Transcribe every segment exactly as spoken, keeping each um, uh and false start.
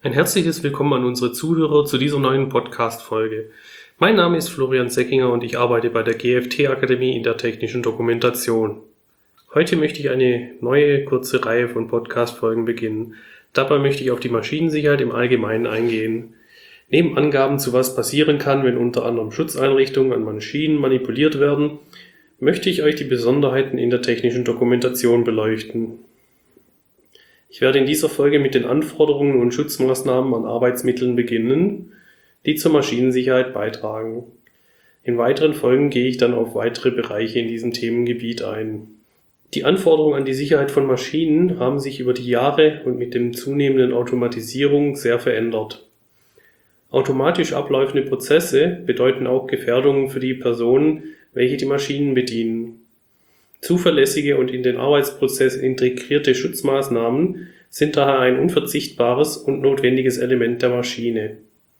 Ein herzliches Willkommen an unsere Zuhörer zu dieser neuen Podcast-Folge. Mein Name ist Florian Seckinger und ich arbeite bei der G F T-Akademie in der technischen Dokumentation. Heute möchte ich eine neue kurze Reihe von Podcast-Folgen beginnen. Dabei möchte ich auf die Maschinensicherheit im Allgemeinen eingehen. Neben Angaben zu was passieren kann, wenn unter anderem Schutzeinrichtungen an Maschinen manipuliert werden, möchte ich euch die Besonderheiten in der technischen Dokumentation beleuchten. Ich werde in dieser Folge mit den Anforderungen und Schutzmaßnahmen an Arbeitsmitteln beginnen, die zur Maschinensicherheit beitragen. In weiteren Folgen gehe ich dann auf weitere Bereiche in diesem Themengebiet ein. Die Anforderungen an die Sicherheit von Maschinen haben sich über die Jahre und mit der zunehmenden Automatisierung sehr verändert. Automatisch ablaufende Prozesse bedeuten auch Gefährdungen für die Personen, welche die Maschinen bedienen. Zuverlässige und in den Arbeitsprozess integrierte Schutzmaßnahmen sind daher ein unverzichtbares und notwendiges Element der Maschine.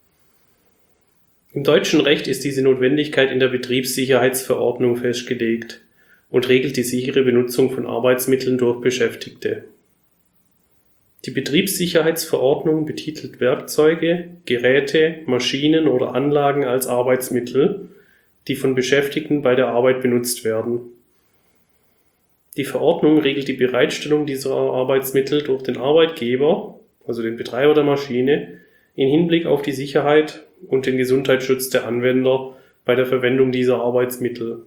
Im deutschen Recht ist diese Notwendigkeit in der Betriebssicherheitsverordnung festgelegt und regelt die sichere Benutzung von Arbeitsmitteln durch Beschäftigte. Die Betriebssicherheitsverordnung betitelt Werkzeuge, Geräte, Maschinen oder Anlagen als Arbeitsmittel, die von Beschäftigten bei der Arbeit benutzt werden. Die Verordnung regelt die Bereitstellung dieser Arbeitsmittel durch den Arbeitgeber, also den Betreiber der Maschine, in Hinblick auf die Sicherheit und den Gesundheitsschutz der Anwender bei der Verwendung dieser Arbeitsmittel.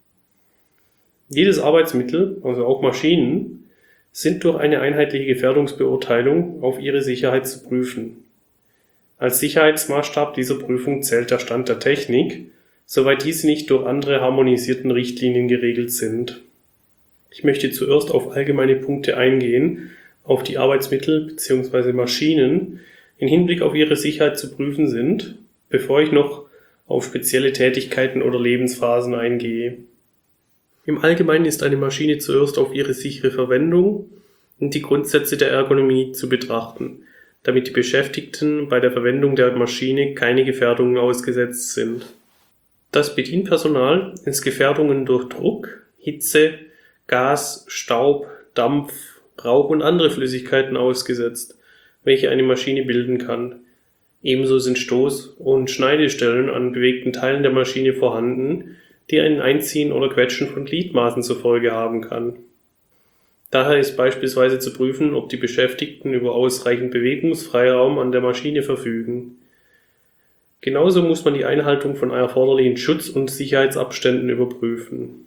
Jedes Arbeitsmittel, also auch Maschinen, sind durch eine einheitliche Gefährdungsbeurteilung auf ihre Sicherheit zu prüfen. Als Sicherheitsmaßstab dieser Prüfung zählt der Stand der Technik, soweit diese nicht durch andere harmonisierten Richtlinien geregelt sind. Ich möchte zuerst auf allgemeine Punkte eingehen, auf die Arbeitsmittel bzw. Maschinen in Hinblick auf ihre Sicherheit zu prüfen sind, bevor ich noch auf spezielle Tätigkeiten oder Lebensphasen eingehe. Im Allgemeinen ist eine Maschine zuerst auf ihre sichere Verwendung und die Grundsätze der Ergonomie zu betrachten, damit die Beschäftigten bei der Verwendung der Maschine keine Gefährdungen ausgesetzt sind. Das Bedienpersonal ist Gefährdungen durch Druck, Hitze, Gas, Staub, Dampf, Rauch und andere Flüssigkeiten ausgesetzt, welche eine Maschine bilden kann. Ebenso sind Stoß- und Schneidestellen an bewegten Teilen der Maschine vorhanden, die ein Einziehen oder Quetschen von Gliedmaßen zur Folge haben kann. Daher ist beispielsweise zu prüfen, ob die Beschäftigten über ausreichend Bewegungsfreiraum an der Maschine verfügen. Genauso muss man die Einhaltung von erforderlichen Schutz- und Sicherheitsabständen überprüfen.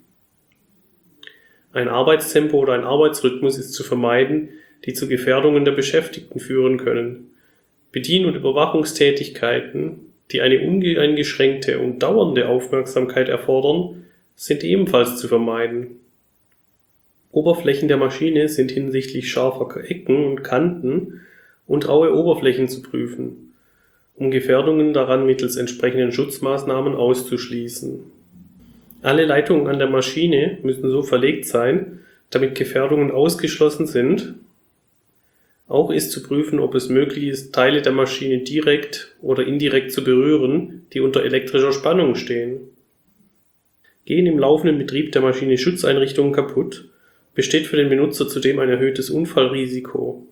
Ein Arbeitstempo oder ein Arbeitsrhythmus ist zu vermeiden, die zu Gefährdungen der Beschäftigten führen können. Bedien- und Überwachungstätigkeiten, die eine uneingeschränkte und dauernde Aufmerksamkeit erfordern, sind ebenfalls zu vermeiden. Oberflächen der Maschine sind hinsichtlich scharfer Ecken und Kanten und raue Oberflächen zu prüfen, um Gefährdungen daran mittels entsprechenden Schutzmaßnahmen auszuschließen. Alle Leitungen an der Maschine müssen so verlegt sein, damit Gefährdungen ausgeschlossen sind. Auch ist zu prüfen, ob es möglich ist, Teile der Maschine direkt oder indirekt zu berühren, die unter elektrischer Spannung stehen. Gehen im laufenden Betrieb der Maschine Schutzeinrichtungen kaputt, besteht für den Benutzer zudem ein erhöhtes Unfallrisiko.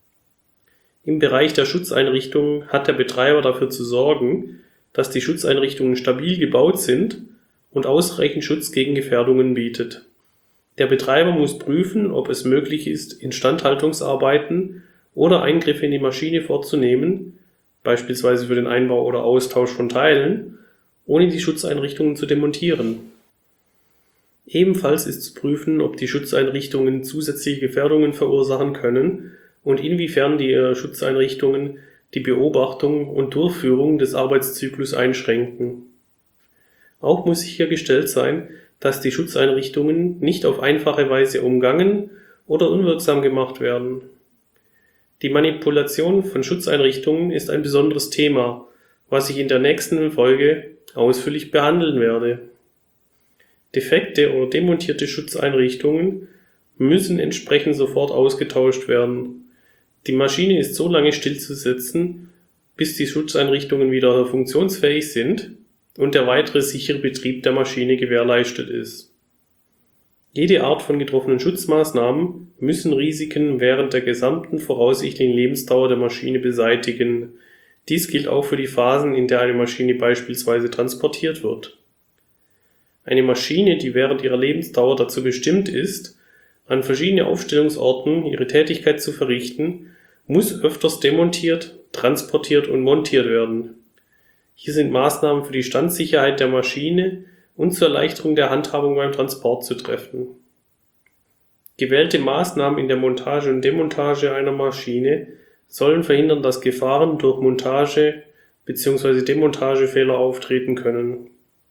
Im Bereich der Schutzeinrichtungen hat der Betreiber dafür zu sorgen, dass die Schutzeinrichtungen stabil gebaut sind und ausreichend Schutz gegen Gefährdungen bietet. Der Betreiber muss prüfen, ob es möglich ist, Instandhaltungsarbeiten oder Eingriffe in die Maschine vorzunehmen, beispielsweise für den Einbau oder Austausch von Teilen, ohne die Schutzeinrichtungen zu demontieren. Ebenfalls ist zu prüfen, ob die Schutzeinrichtungen zusätzliche Gefährdungen verursachen können und inwiefern die Schutzeinrichtungen die Beobachtung und Durchführung des Arbeitszyklus einschränken. Auch muss sichergestellt sein, dass die Schutzeinrichtungen nicht auf einfache Weise umgangen oder unwirksam gemacht werden. Die Manipulation von Schutzeinrichtungen ist ein besonderes Thema, was ich in der nächsten Folge ausführlich behandeln werde. Defekte oder demontierte Schutzeinrichtungen müssen entsprechend sofort ausgetauscht werden. Die Maschine ist so lange stillzusetzen, bis die Schutzeinrichtungen wieder funktionsfähig sind und der weitere sichere Betrieb der Maschine gewährleistet ist. Jede Art von getroffenen Schutzmaßnahmen müssen Risiken während der gesamten voraussichtlichen Lebensdauer der Maschine beseitigen. Dies gilt auch für die Phasen, in der eine Maschine beispielsweise transportiert wird. Eine Maschine, die während ihrer Lebensdauer dazu bestimmt ist, an verschiedene Aufstellungsorten ihre Tätigkeit zu verrichten, muss öfters demontiert, transportiert und montiert werden. Hier sind Maßnahmen für die Standsicherheit der Maschine und zur Erleichterung der Handhabung beim Transport zu treffen. Gewählte Maßnahmen in der Montage und Demontage einer Maschine sollen verhindern, dass Gefahren durch Montage bzw. Demontagefehler auftreten können.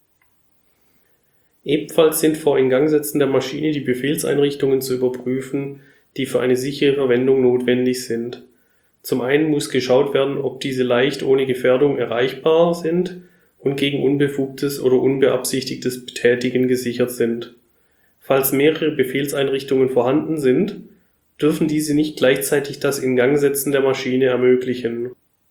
Ebenfalls sind vor Ingangsetzen der Maschine die Befehlseinrichtungen zu überprüfen, die für eine sichere Verwendung notwendig sind. Zum einen muss geschaut werden, ob diese leicht ohne Gefährdung erreichbar sind und gegen unbefugtes oder unbeabsichtigtes Betätigen gesichert sind. Falls mehrere Befehlseinrichtungen vorhanden sind, dürfen diese nicht gleichzeitig das Ingangsetzen der Maschine ermöglichen.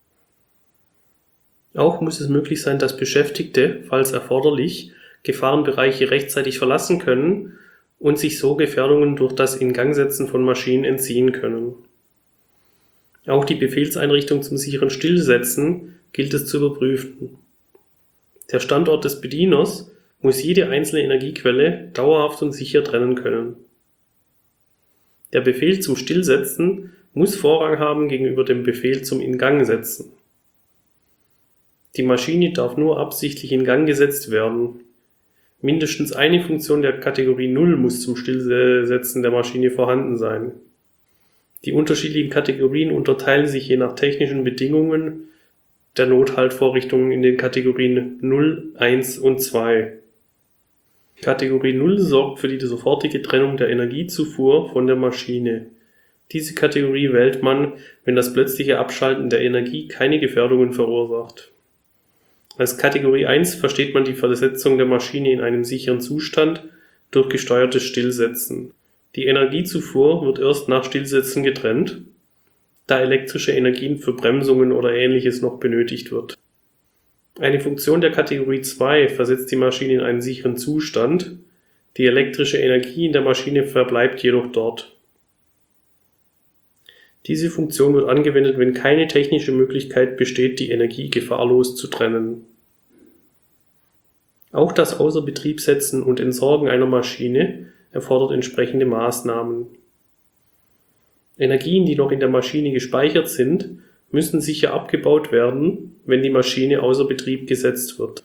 Auch muss es möglich sein, dass Beschäftigte, falls erforderlich, Gefahrenbereiche rechtzeitig verlassen können und sich so Gefährdungen durch das Ingangsetzen von Maschinen entziehen können. Auch die Befehlseinrichtung zum sicheren Stillsetzen gilt es zu überprüfen. Der Standort des Bedieners muss jede einzelne Energiequelle dauerhaft und sicher trennen können. Der Befehl zum Stillsetzen muss Vorrang haben gegenüber dem Befehl zum Ingangsetzen. Die Maschine darf nur absichtlich in Gang gesetzt werden. Mindestens eine Funktion der Kategorie null muss zum Stillsetzen der Maschine vorhanden sein. Die unterschiedlichen Kategorien unterteilen sich je nach technischen Bedingungen der Nothaltvorrichtungen in den Kategorien null, eins und zwei. Kategorie null sorgt für die sofortige Trennung der Energiezufuhr von der Maschine. Diese Kategorie wählt man, wenn das plötzliche Abschalten der Energie keine Gefährdungen verursacht. Als Kategorie eins versteht man die Versetzung der Maschine in einen sicheren Zustand durch gesteuertes Stillsetzen. Die Energiezufuhr wird erst nach Stillsetzen getrennt, da elektrische Energien für Bremsungen oder Ähnliches noch benötigt wird. Eine Funktion der Kategorie zwei versetzt die Maschine in einen sicheren Zustand, die elektrische Energie in der Maschine verbleibt jedoch dort. Diese Funktion wird angewendet, wenn keine technische Möglichkeit besteht, die Energie gefahrlos zu trennen. Auch das Außerbetriebsetzen und Entsorgen einer Maschine erfordert entsprechende Maßnahmen. Energien, die noch in der Maschine gespeichert sind, müssen sicher abgebaut werden, wenn die Maschine außer Betrieb gesetzt wird.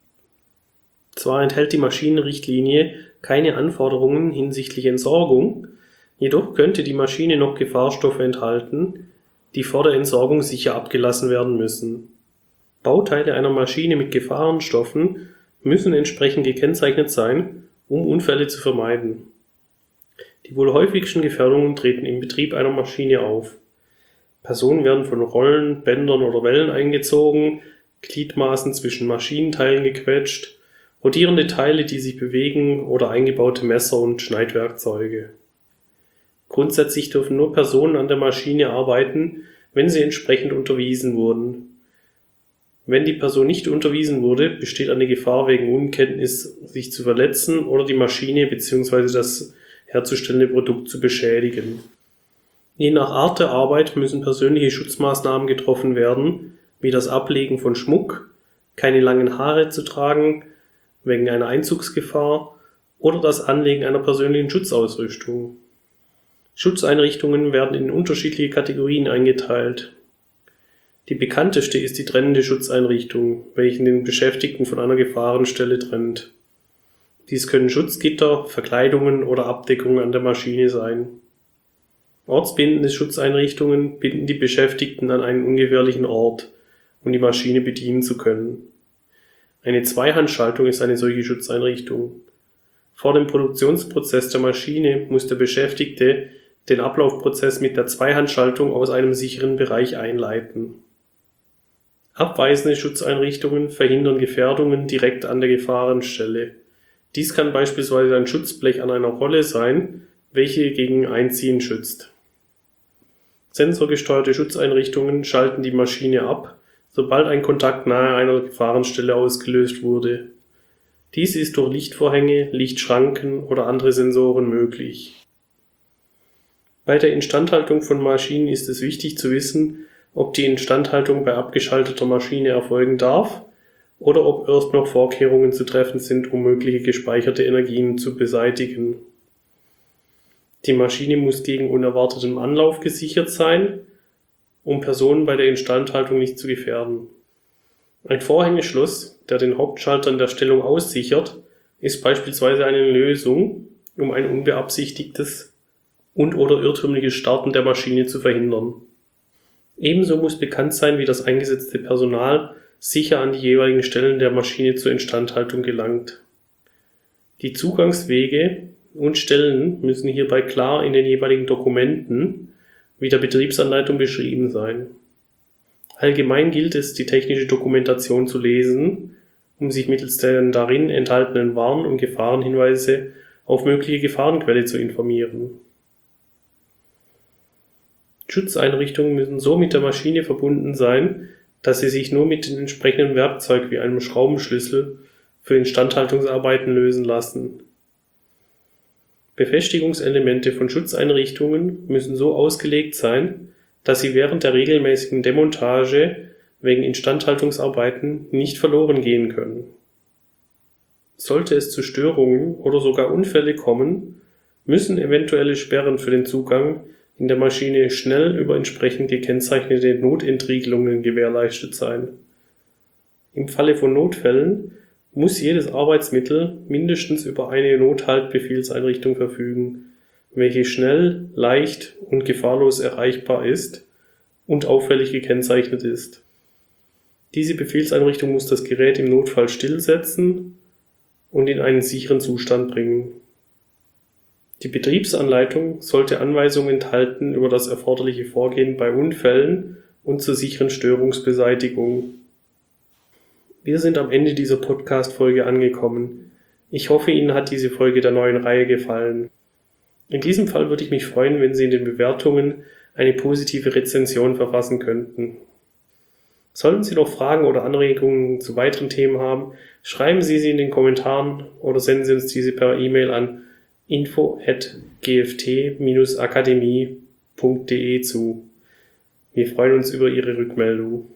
Zwar enthält die Maschinenrichtlinie keine Anforderungen hinsichtlich Entsorgung, jedoch könnte die Maschine noch Gefahrstoffe enthalten, die vor der Entsorgung sicher abgelassen werden müssen. Bauteile einer Maschine mit Gefahrenstoffen müssen entsprechend gekennzeichnet sein, um Unfälle zu vermeiden. Die wohl häufigsten Gefährdungen treten im Betrieb einer Maschine auf. Personen werden von Rollen, Bändern oder Wellen eingezogen, Gliedmaßen zwischen Maschinenteilen gequetscht, rotierende Teile, die sich bewegen oder eingebaute Messer und Schneidwerkzeuge. Grundsätzlich dürfen nur Personen an der Maschine arbeiten, wenn sie entsprechend unterwiesen wurden. Wenn die Person nicht unterwiesen wurde, besteht eine Gefahr wegen Unkenntnis, sich zu verletzen oder die Maschine bzw. das herzustellende Produkt zu beschädigen. Je nach Art der Arbeit müssen persönliche Schutzmaßnahmen getroffen werden, wie das Ablegen von Schmuck, keine langen Haare zu tragen, wegen einer Einzugsgefahr oder das Anlegen einer persönlichen Schutzausrüstung. Schutzeinrichtungen werden in unterschiedliche Kategorien eingeteilt. Die bekannteste ist die trennende Schutzeinrichtung, welche den Beschäftigten von einer Gefahrenstelle trennt. Dies können Schutzgitter, Verkleidungen oder Abdeckungen an der Maschine sein. Ortsbindende Schutzeinrichtungen binden die Beschäftigten an einen ungefährlichen Ort, um die Maschine bedienen zu können. Eine Zweihandschaltung ist eine solche Schutzeinrichtung. Vor dem Produktionsprozess der Maschine muss der Beschäftigte den Ablaufprozess mit der Zweihandschaltung aus einem sicheren Bereich einleiten. Abweisende Schutzeinrichtungen verhindern Gefährdungen direkt an der Gefahrenstelle. Dies kann beispielsweise ein Schutzblech an einer Rolle sein, welche gegen Einziehen schützt. Sensorgesteuerte Schutzeinrichtungen schalten die Maschine ab, sobald ein Kontakt nahe einer Gefahrenstelle ausgelöst wurde. Dies ist durch Lichtvorhänge, Lichtschranken oder andere Sensoren möglich. Bei der Instandhaltung von Maschinen ist es wichtig zu wissen, ob die Instandhaltung bei abgeschalteter Maschine erfolgen darf oder ob erst noch Vorkehrungen zu treffen sind, um mögliche gespeicherte Energien zu beseitigen. Die Maschine muss gegen unerwarteten Anlauf gesichert sein, um Personen bei der Instandhaltung nicht zu gefährden. Ein Vorhängeschloss, der den Hauptschalter in der Stellung aussichert, ist beispielsweise eine Lösung, um ein unbeabsichtigtes und/oder irrtümliches Starten der Maschine zu verhindern. Ebenso muss bekannt sein, wie das eingesetzte Personal sicher an die jeweiligen Stellen der Maschine zur Instandhaltung gelangt. Die Zugangswege und Stellen müssen hierbei klar in den jeweiligen Dokumenten wie der Betriebsanleitung beschrieben sein. Allgemein gilt es, die technische Dokumentation zu lesen, um sich mittels der darin enthaltenen Warn- und Gefahrenhinweise auf mögliche Gefahrenquelle zu informieren. Schutzeinrichtungen müssen so mit der Maschine verbunden sein, dass sie sich nur mit dem entsprechenden Werkzeug wie einem Schraubenschlüssel für Instandhaltungsarbeiten lösen lassen. Befestigungselemente von Schutzeinrichtungen müssen so ausgelegt sein, dass sie während der regelmäßigen Demontage wegen Instandhaltungsarbeiten nicht verloren gehen können. Sollte es zu Störungen oder sogar Unfälle kommen, müssen eventuelle Sperren für den Zugang in der Maschine schnell über entsprechend gekennzeichnete Notentriegelungen gewährleistet sein. Im Falle von Notfällen muss jedes Arbeitsmittel mindestens über eine Nothaltbefehlseinrichtung verfügen, welche schnell, leicht und gefahrlos erreichbar ist und auffällig gekennzeichnet ist. Diese Befehlseinrichtung muss das Gerät im Notfall stillsetzen und in einen sicheren Zustand bringen. Die Betriebsanleitung sollte Anweisungen enthalten über das erforderliche Vorgehen bei Unfällen und zur sicheren Störungsbeseitigung. Wir sind am Ende dieser Podcast-Folge angekommen. Ich hoffe, Ihnen hat diese Folge der neuen Reihe gefallen. In diesem Fall würde ich mich freuen, wenn Sie in den Bewertungen eine positive Rezension verfassen könnten. Sollten Sie noch Fragen oder Anregungen zu weiteren Themen haben, schreiben Sie sie in den Kommentaren oder senden Sie uns diese per E-Mail an info at g f t dash akademie punkt d e zu. Wir freuen uns über Ihre Rückmeldung.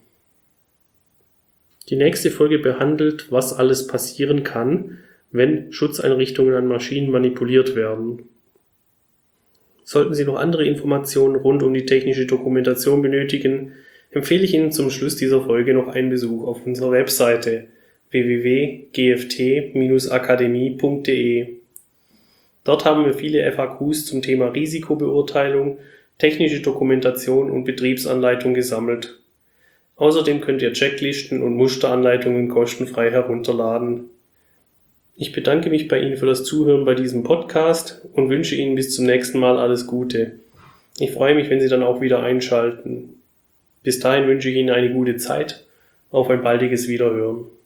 Die nächste Folge behandelt, was alles passieren kann, wenn Schutzeinrichtungen an Maschinen manipuliert werden. Sollten Sie noch andere Informationen rund um die technische Dokumentation benötigen, empfehle ich Ihnen zum Schluss dieser Folge noch einen Besuch auf unserer Webseite w w w punkt g f t dash akademie punkt d e. Dort haben wir viele F A Qs zum Thema Risikobeurteilung, technische Dokumentation und Betriebsanleitung gesammelt. Außerdem könnt ihr Checklisten und Musteranleitungen kostenfrei herunterladen. Ich bedanke mich bei Ihnen für das Zuhören bei diesem Podcast und wünsche Ihnen bis zum nächsten Mal alles Gute. Ich freue mich, wenn Sie dann auch wieder einschalten. Bis dahin wünsche ich Ihnen eine gute Zeit. Auf ein baldiges Wiederhören.